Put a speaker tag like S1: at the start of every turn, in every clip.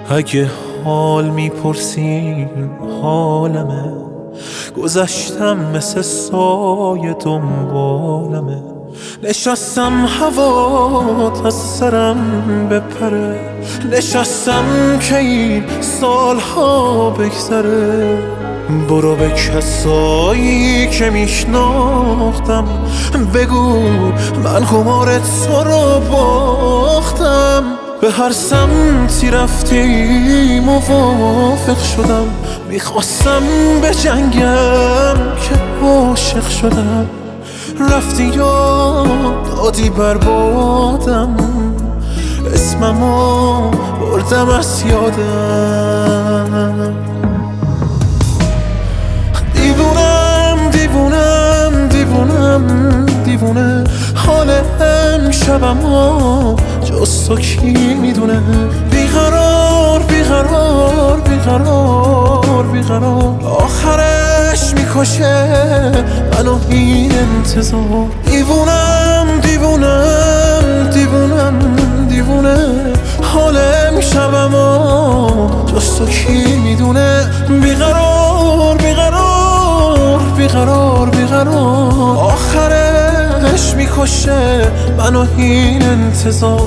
S1: اگه حال میپرسین حالمه، گذشتم مثل سایه دنبالمه. نشستم هوات از سرم بپره، نشستم که این سالها بگذره. برو به کسایی که میشناختم بگو من قمار تو رو باختم. به هر سمتی رفتی موافق شدم، میخواستم به جنگم که عاشق شدم. رفتی یا دادی بربادم، اسممو بردم از یادم. دیوونم دیوونم دیوونم دیوونه، حال امشبمو جز تو کی میدونه. بیقرار بیقرار بیقرار بیقرار، آخرش میکشه منو این انتظار. دیوونم دیوونم دیوونم دیوونه، حال امشبمو جز تو کی میدونه. بیقرار بیقرار بیقرار بیقرار، آخرش میکشه منو این انتظار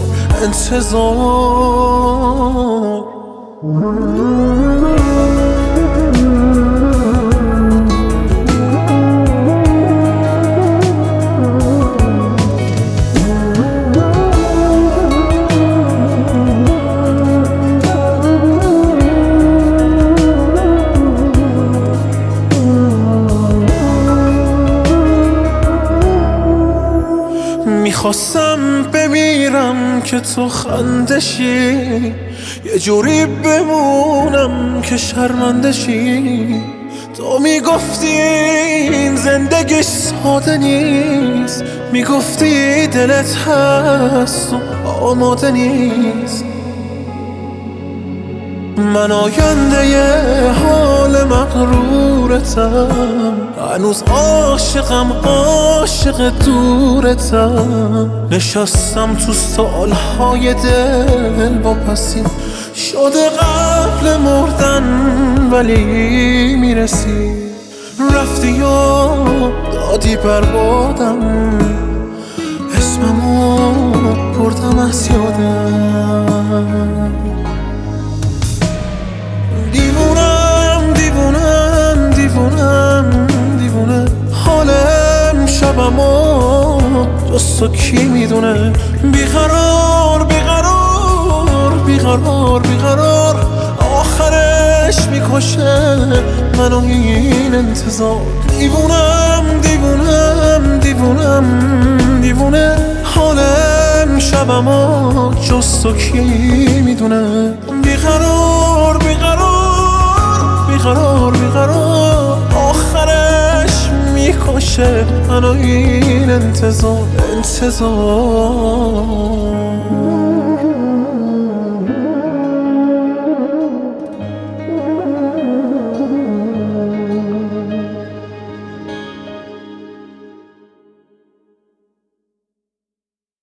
S1: انتظار. میخواستم بمیرم که تو خندشی، یه جوری بمونم که شرمندشی. تو میگفتی این زندگی ساده نیست، میگفتی دلت هست و آماده نیست. من آینده یه حال مغرورتم، هنوز عاشقم عاشق دورتم. نشستم تو سالهای دل واپسی، شده قبل مردن ولی میرسی. رفتی یا دادی بربادم، اسممو بردم از یادم. دیوونم دیوونم دیوونم دیوونه، حال امشبمو جز تو کی میدونه. بیقرار بیقرار بیقرار بیقرار، آخرش میکشه منو این انتظار. دیوونم دیوونم دیوونم دیوونه، حال امشبمو جز تو کی میدونه. بیقرار بیقرار بیقرار، آخرش میکشه منو این انتظار انتظار.